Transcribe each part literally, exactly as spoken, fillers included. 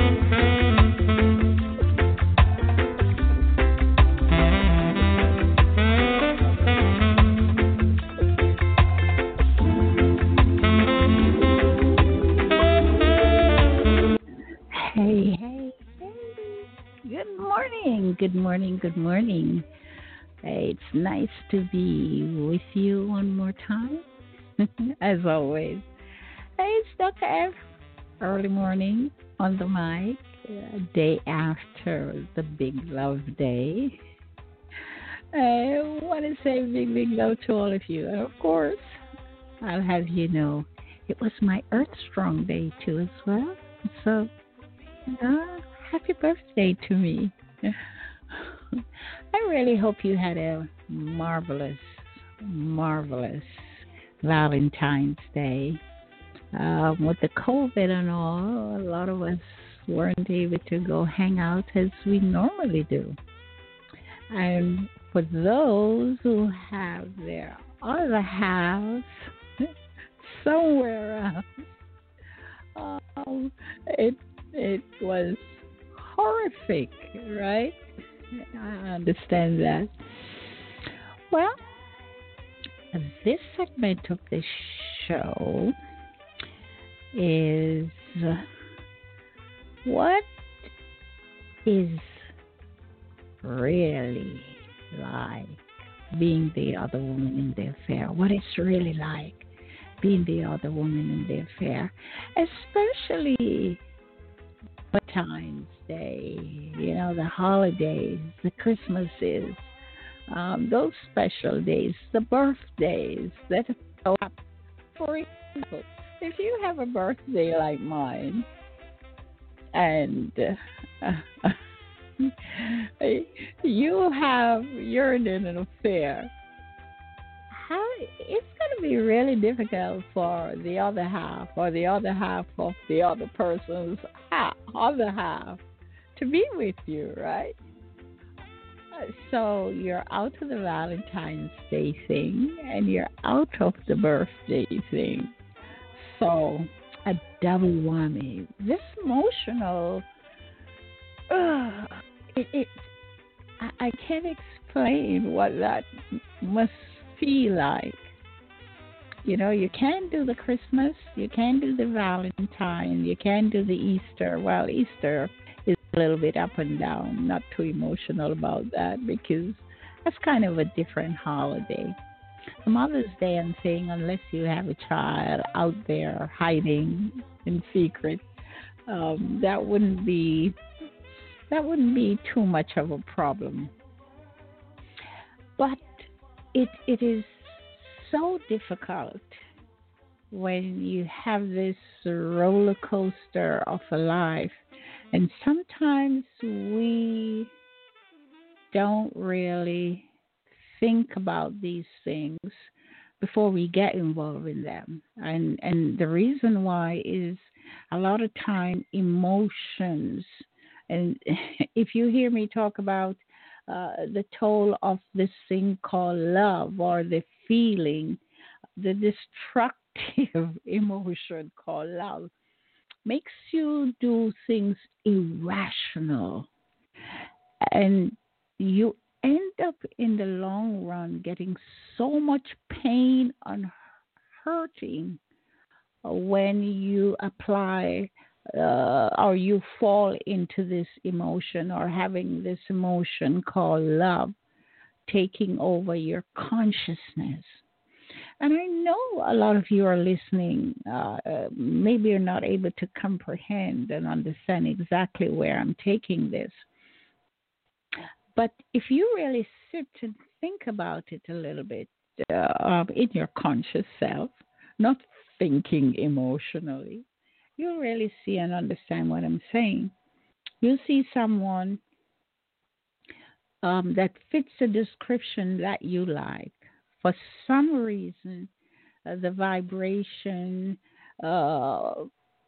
Hey, hey, hey. Good morning. Good morning. Good morning. Hey, it's nice to be with you one more time, as always. Hey, it's doctor F. Early morning on the mic, uh, day after the Big Love Day. I want to say big, big love to all of you. And of course, I'll have you know it was my Earth Strong Day too, as well. So, uh, happy birthday to me. I really hope you had a marvelous, marvelous Valentine's Day. Um, with the COVID and all, a lot of us weren't able to go hang out as we normally do. And for those who have their other halves somewhere else, um, it it was horrific, right? I understand that. Well, this segment of the show is uh, what is really like being the other woman in the affair? What it's really like being the other woman in the affair, especially Valentine's Day, you know, the holidays, the Christmases, um, those special days, the birthdays that are up. For example, if you have a birthday like mine, and uh, you have you're in an affair, how it's going to be really difficult for the other half or the other half of the other person's half, other half to be with you, right? Uh, So you're out of the Valentine's Day thing and you're out of the birthday thing. So a double whammy. This emotional, uh, it, it I, I can't explain what that must feel like. You know, you can't do the Christmas, you can't do the Valentine, you can't do the Easter. Well, Easter is a little bit up and down, not too emotional about that because that's kind of a different holiday. Mother's Day and thing, unless you have a child out there hiding in secret, um, that wouldn't be that wouldn't be too much of a problem. But it it is so difficult when you have this roller coaster of a life, and sometimes we don't really think about these things before we get involved in them. And and the reason why is a lot of time emotions. And if you hear me talk about uh, the toll of this thing called love or the feeling, the destructive emotion called love makes you do things irrational, and you end up in the long run getting so much pain and hurting when you apply uh, or you fall into this emotion or having this emotion called love taking over your consciousness. And I know a lot of you are listening. Uh, uh, maybe you're not able to comprehend and understand exactly where I'm taking this. But if you really sit and think about it a little bit uh, um, in your conscious self, not thinking emotionally, you'll really see and understand what I'm saying. You'll see someone um, that fits the description that you like. For some reason, uh, the vibration uh,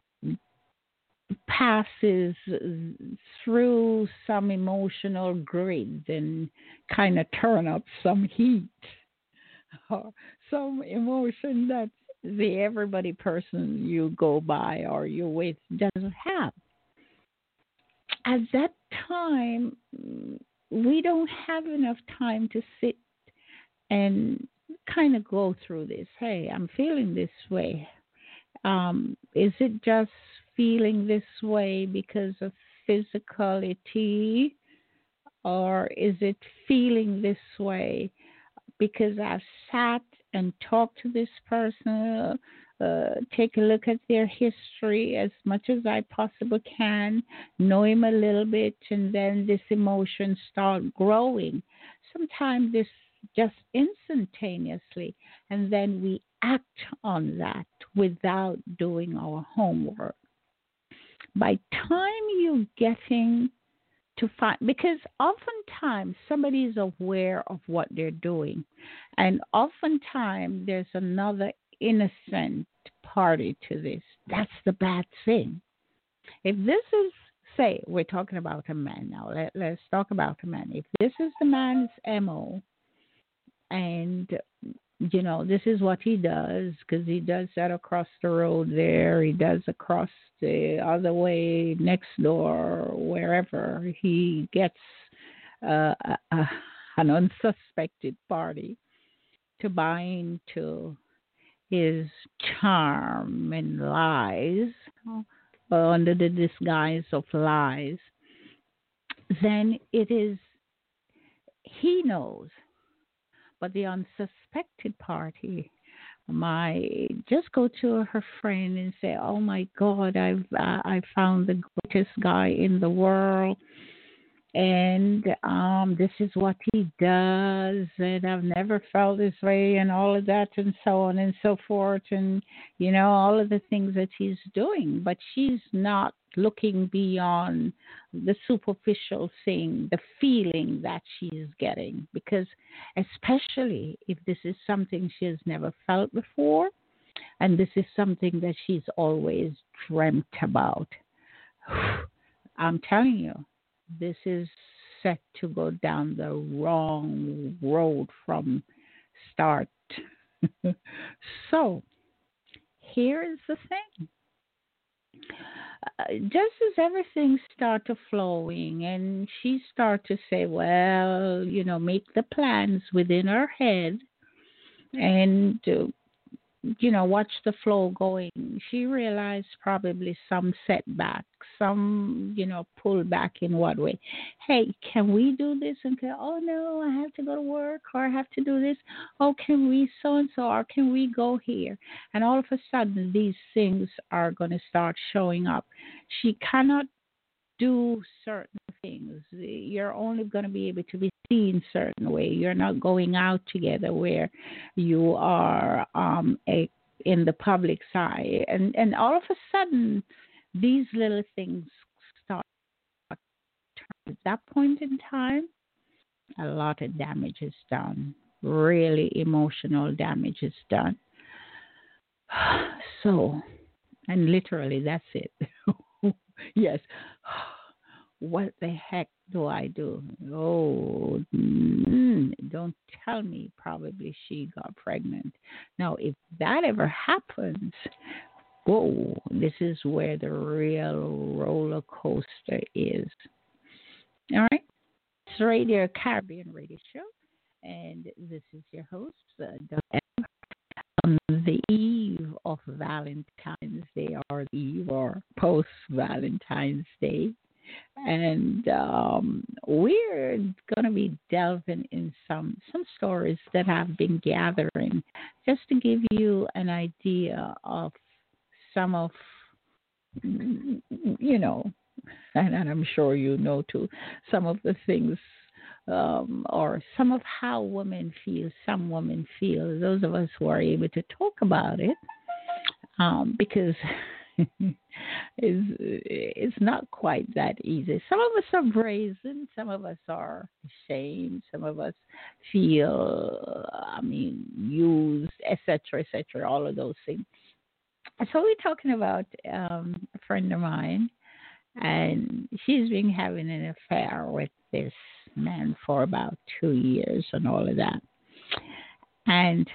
passes through some emotional grid and kind of turn up some heat or some emotion that the everybody person you go by or you're with doesn't have. at that time, we don't have enough time to sit and kind of go through this. Hey, I'm feeling this way. Um, is it just feeling this way because of physicality, or is it feeling this way because I've sat and talked to this person, uh, take a look at their history as much as I possibly can, know him a little bit, and then this emotion start growing. Sometimes this just instantaneously, and then we act on that without doing our homework. By time you getting to find, because oftentimes somebody is aware of what they're doing, and oftentimes there's another innocent party to this. That's the bad thing. If this is, say we're talking about a man now, let, let's talk about a man. If this is the man's mo, and you know, this is what he does, because he does that across the road there, he does across the other way next door, wherever he gets uh, a, a, an unsuspected party to buy into his charm and lies, uh, under the disguise of lies. Then it is, he knows, but the unsuspected party might just go to her friend and say, "Oh my God, I've uh, I found the greatest guy in the world, and um, this is what he does, and I've never felt this way," and all of that, and so on and so forth, and you know all of the things that he's doing, but she's not looking beyond the superficial thing, the feeling that she's getting, because especially if this is something she has never felt before, and this is something that she's always dreamt about. I'm telling you, this is set to go down the wrong road from start. So, here is the thing. Uh, just as everything start to flowing and she start to say, well, you know, make the plans within her head, and uh, you know, watch the flow going. She realized probably some setback, some, you know, pullback in what way. Hey, can we do this? And go, oh no, I have to go to work, or I have to do this. Oh, can we so and so, or can we go here? And all of a sudden, these things are going to start showing up. She cannot do certain things. You're only going to be able to be seen certain way. You're not going out together where you are um, a, in the public eye. And, and all of a sudden, these little things start. At that point in time, a lot of damage is done. Really emotional damage is done. So, and literally, that's it. Yes. What the heck do I do? Oh, mm, don't tell me probably she got pregnant. Now, if that ever happens, whoa, this is where the real roller coaster is. All right. It's Radio Caribbean Radio Show. And this is your host, uh, Doug, on the eve of Valentine's Day, or the eve or post Valentine's Day. And um, we're going to be delving in some, some stories that I've been gathering just to give you an idea of some of, you know, and, and I'm sure you know too, some of the things, um, or some of how women feel, some women feel, those of us who are able to talk about it, um, because it's, it's not quite that easy. Some of us are brazen, some of us are ashamed, some of us feel, I mean, used, et cetera, et cetera, all of those things. So we're talking about um, a friend of mine, and she's been having an affair with this man for about two years and all of that. And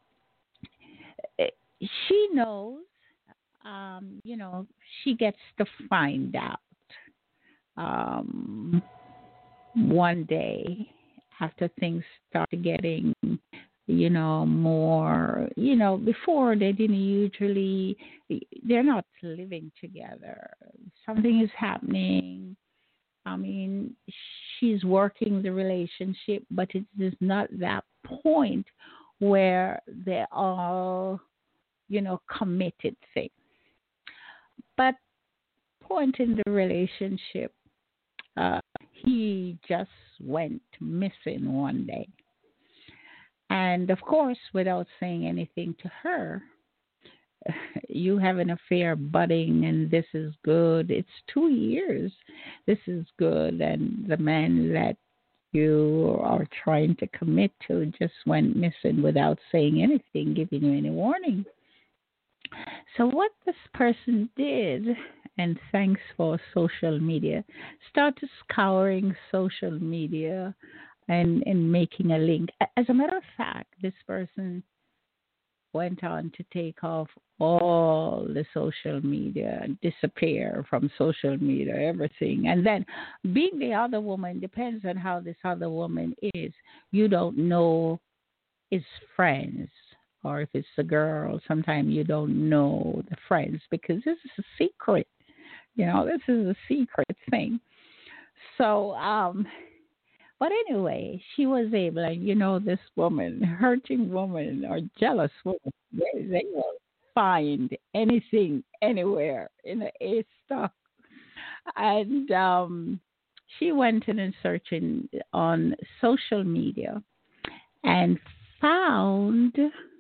she knows, um, you know, she gets to find out um, one day after things started getting, you know, more, you know, before they didn't usually, they're not living together. Something is happening. I mean, she's working the relationship, but it is not that point where they all, you know, committed thing. But point in the relationship, uh, he just went missing one day. And of course, without saying anything to her, you have an affair budding and this is good. It's two years. This is good. And the man that you are trying to commit to just went missing without saying anything, giving you any warning. So, what this person did, and thanks for social media, started scouring social media and, and making a link. As a matter of fact, this person went on to take off all the social media, disappear from social media, everything. And then, being the other woman, depends on how this other woman is. You don't know his friends, or if it's a girl, sometimes you don't know the friends because this is a secret. You know, this is a secret thing. So, um, but anyway, she was able, and you know, this woman, hurting woman or jealous woman, they, they will find anything, anywhere in the A stock. And um, she went in and searching on social media and found,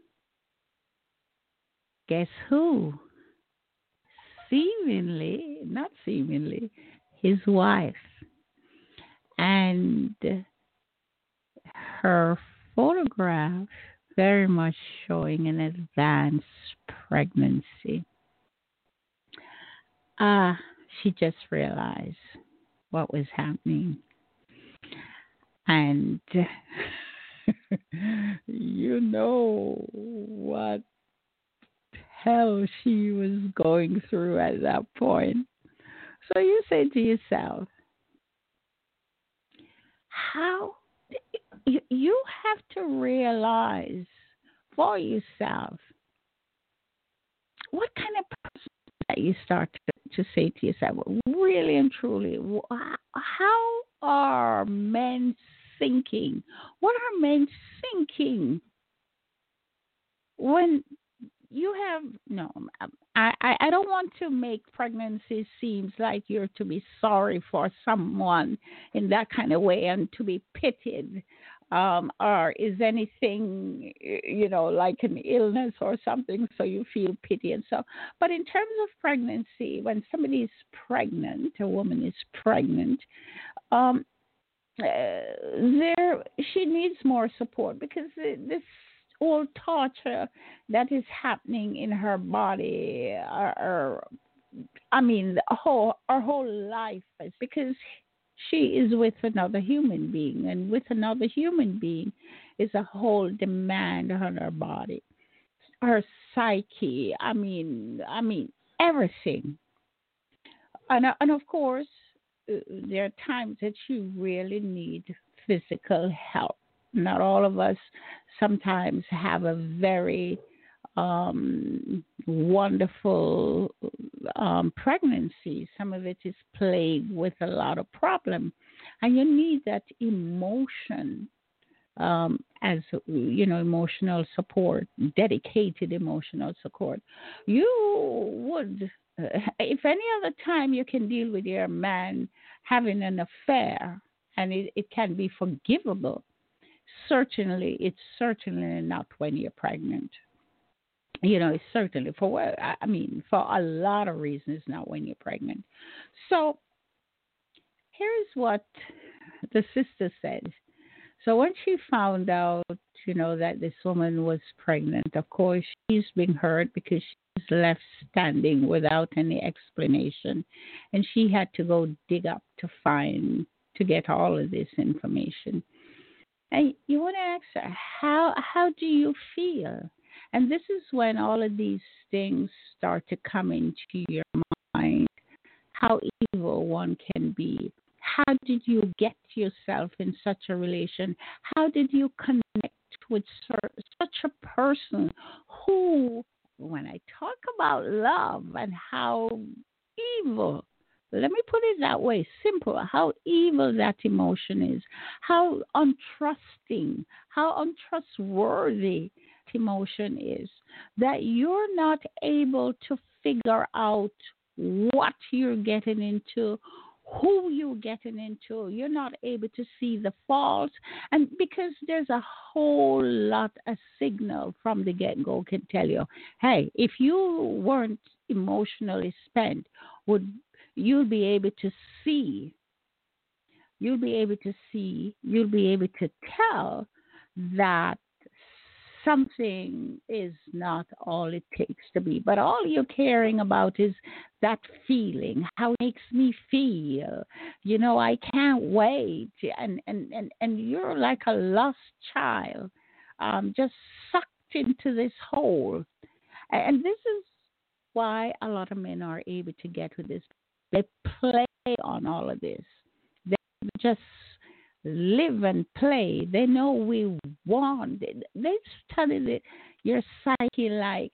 guess who? Seemingly, not seemingly, his wife. And her photograph very much showing an advanced pregnancy. Ah, she just realized what was happening. And you know what hell she was going through at that point. So you say to yourself, how you, you have to realize for yourself what kind of person that you start to, to say to yourself, really and truly, how are men thinking? What are men thinking when you have no? I, I, I don't want to make pregnancy seems like you're to be sorry for someone in that kind of way and to be pitied, um, or is anything, you know, like an illness or something, so you feel pity and so. But in terms of pregnancy, when somebody is pregnant, a woman is pregnant, um, uh, there she needs more support because this all torture that is happening in her body, or, or I mean, the whole her whole life is because she is with another human being, and with another human being is a whole demand on her body, her psyche. I mean, I mean everything, and and of course, uh, there are times that you really need physical help. Not all of us sometimes have a very um, wonderful um, pregnancy. Some of it is plagued with a lot of problem, and you need that emotion, um, as you know, emotional support, dedicated emotional support. You would, uh, if any other time you can deal with your man having an affair, and it, it can be forgivable. Certainly, it's certainly not when you're pregnant. You know, it's certainly for what I mean, for a lot of reasons, not when you're pregnant. So here's what the sister said. So when she found out, you know, that this woman was pregnant, of course, she's been hurt because she's left standing without any explanation. And she had to go dig up to find, to get all of this information. And you want to ask her, how, how do you feel? And this is when all of these things start to come into your mind. how evil one can be. How did you get yourself in such a relation? How did you connect with such a person who, when I talk about love and how evil, let me put it that way, simple, how evil that emotion is, how untrusting, how untrustworthy emotion is, that you're not able to figure out what you're getting into, who you're getting into. You're not able to see the faults. And because there's a whole lot of signal from the get go can tell you, hey, if you weren't emotionally spent, would you'll be able to see, you'll be able to see, you'll be able to tell that something is not all it takes to be. But all you're caring about is that feeling, how it makes me feel. You know, I can't wait. And and, and, and you're like a lost child, um, just sucked into this hole. And this is why a lot of men are able to get with this. They play on all of this. They just live and play. They know we want. They study the, your psyche like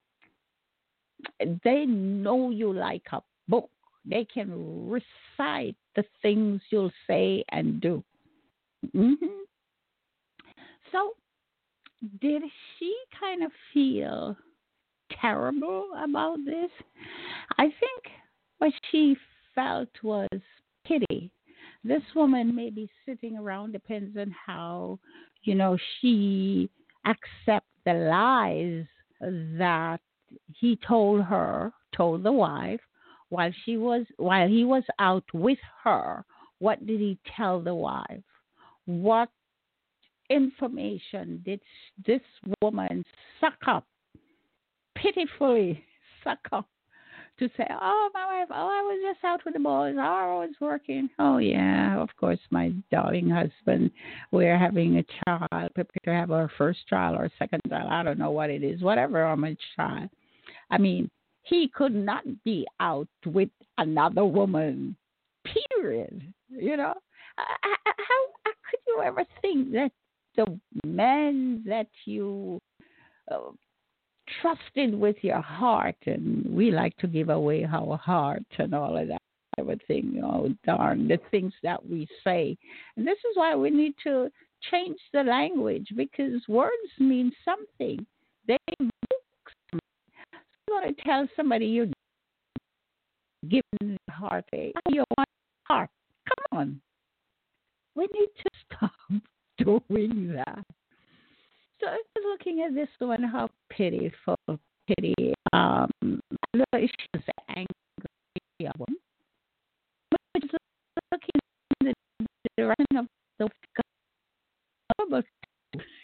they know you like a book. They can recite the things you'll say and do. hmm So, did she kind of feel terrible about this? I think what she felt was pity. This woman may be sitting around, depends on how, you know, she accepts the lies that he told her, told the wife, while she was while he was out with her. What did he tell the wife? What information did this woman suck up, pitifully suck up, to say, oh, my wife, oh, I was just out with the boys, oh, I was working. Oh, yeah, of course, my darling husband, we're having a child, prepare to have our first child or second child, I don't know what it is, whatever, on my child. I mean, he could not be out with another woman, period. You know, how, how could you ever think that the men that you uh, trusted with your heart, and we like to give away our heart and all of that type of thing. Oh, darn, the things that we say. And this is why we need to change the language, because words mean something. They evoke something. You want to tell somebody you're giving the heart a you want heart. Come on. We need to stop doing that. So I was looking at this one, how pitiful, pity. Um, she was